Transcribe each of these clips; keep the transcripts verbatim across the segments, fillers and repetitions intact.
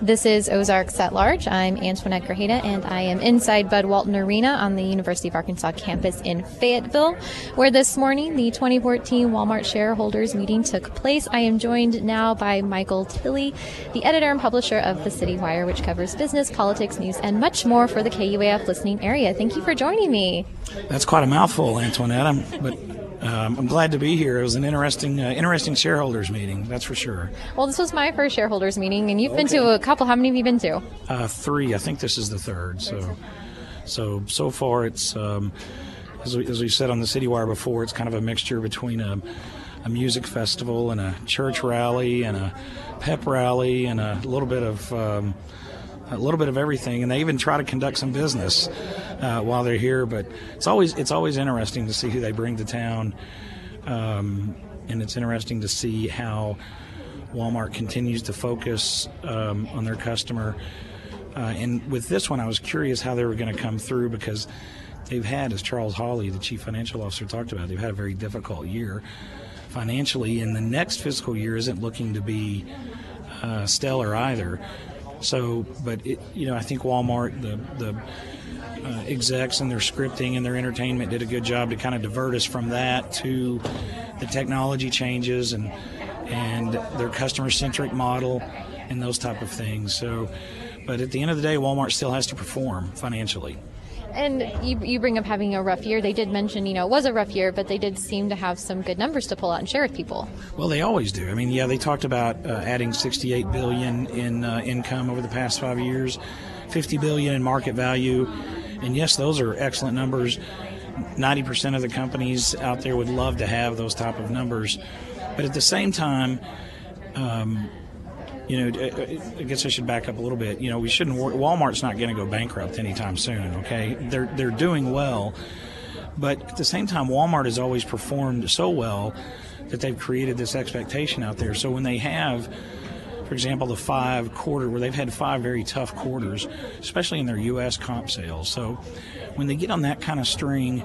This is Ozarks at Large. I'm Antoinette Grajeda, and I am inside Bud Walton Arena on the University of Arkansas campus in Fayetteville, where this morning the twenty fourteen Walmart shareholders meeting took place. I am joined now by Michael Tilley, the editor and publisher of the City Wire, which covers business, politics, news, and much more for the K U A F listening area. Thank you for joining me. That's quite a mouthful, Antoinette, I'm, but um, I'm glad to be here. It was an interesting uh, interesting shareholders meeting, that's for sure. Well, this was my first shareholders meeting, and you've Okay. been to a couple. How many have you been to? Uh, three. I think this is the third. So, so so far, it's um, as we, as we said on the City Wire before, it's kind of a mixture between a, a music festival and a church rally and a pep rally and a little bit of um, a little bit of everything. And they even try to conduct some business uh, while they're here. But it's always it's always interesting to see who they bring to town, um, and it's interesting to see how Walmart continues to focus um, on their customer. Uh, and with this one, I was curious how they were going to come through, because they've had, as Charles Hawley, the chief financial officer, talked about, they've had a very difficult year financially, and the next fiscal year isn't looking to be uh, stellar either. So, but it, you know, I think Walmart, the the uh, execs and their scripting and their entertainment did a good job to kind of divert us from that to the technology changes and and their customer-centric model and those type of things. So, but at the end of the day, Walmart still has to perform financially. And you, you bring up having a rough year. They did mention, you know, it was a rough year, but they did seem to have some good numbers to pull out and share with people. Well, they always do. I mean, yeah, they talked about uh, adding sixty-eight billion dollars in uh, income over the past five years, fifty billion dollars in market value. And yes, those are excellent numbers. ninety percent of the companies out there would love to have those type of numbers. But at the same time, um, you know, I guess I should back up a little bit. You know, we shouldn't. Walmart's not going to go bankrupt anytime soon. Okay, they're they're doing well, but at the same time, Walmart has always performed so well that they've created this expectation out there. So when they have, for example, the five quarter where they've had five very tough quarters, especially in their U S comp sales. So when they get on that kind of string,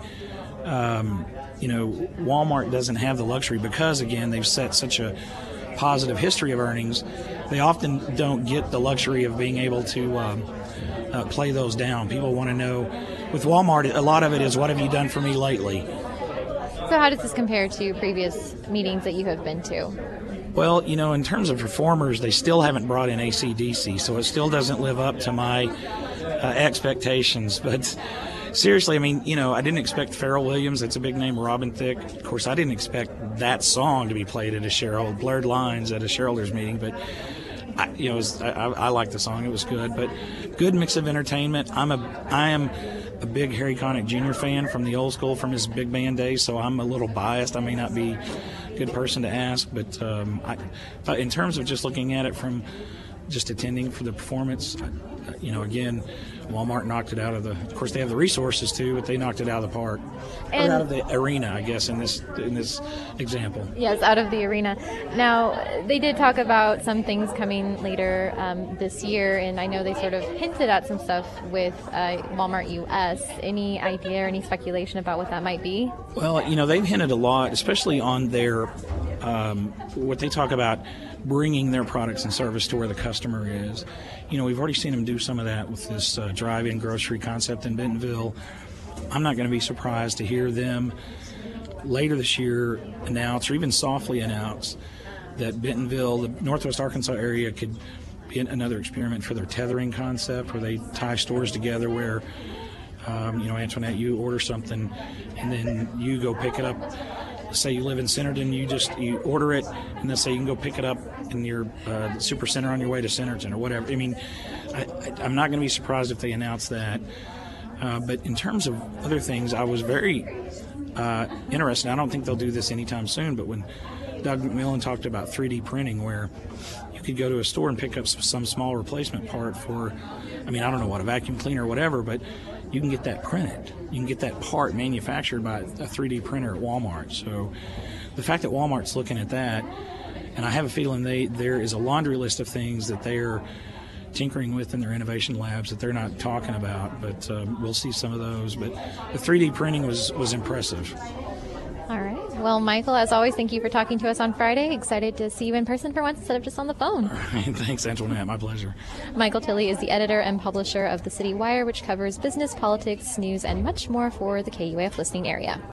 um, you know, Walmart doesn't have the luxury, because again they've set such a positive history of earnings. They often don't get the luxury of being able to um, uh, play those down. People want to know, with Walmart, a lot of it is, what have you done for me lately? So how does this compare to previous meetings that you have been to? Well, you know, in terms of performers, they still haven't brought in A C D C, so it still doesn't live up to my uh, expectations. But seriously, I mean, you know, I didn't expect Pharrell Williams. That's a big name. Robin Thicke. Of course, I didn't expect that song to be played at a shareholder, Blurred Lines at a shareholders meeting. But, I, you know, it was, I, I like the song. It was good. But good mix of entertainment. I'm a, I am a big Harry Connick Junior fan from the old school, from his big band days, so I'm a little biased. I may not be a good person to ask, but um, I, but in terms of just looking at it from just attending for the performance, you know, again, Walmart knocked it out of the. Of course, they have the resources too, but they knocked it out of the park, And- or out of the arena, I guess, in this in this example. Yes, out of the arena. Now, they did talk about some things coming later um, this year, and I know they sort of hinted at some stuff with uh, Walmart U S. Any idea or any speculation about what that might be? Well, you know, they've hinted a lot, especially on their um, what they talk about, bringing their products and service to where the customer is. You know, we've already seen them do some of that with this uh, drive-in grocery concept in Bentonville. I'm not going to be surprised to hear them later this year announce, or even softly announce, that Bentonville, the Northwest Arkansas area, could be another experiment for their tethering concept, where they tie stores together where, um, you know, Antoinette, you order something and then you go pick it up. Say you live in Centerton, you just you order it, and then say you can go pick it up in your uh, super center on your way to Centerton or whatever. I mean, I, I, I'm not going to be surprised if they announce that. Uh, but in terms of other things, I was very uh, interested. I don't think they'll do this anytime soon, but when Doug McMillon talked about three D printing, where you could go to a store and pick up some small replacement part for, I mean, I don't know what, a vacuum cleaner or whatever, but you can get that printed. You can get that part manufactured by a three D printer at Walmart. So the fact that Walmart's looking at that, and I have a feeling they there is a laundry list of things that they're tinkering with in their innovation labs that they're not talking about, but um, we'll see some of those. But the three D printing was, was impressive. All right. Well, Michael, as always, thank you for talking to us on Friday. Excited to see you in person for once instead of just on the phone. All right. Thanks, Antoinette. My pleasure. Michael Tilley is the editor and publisher of the City Wire, which covers business, politics, news, and much more for the K U A F listening area.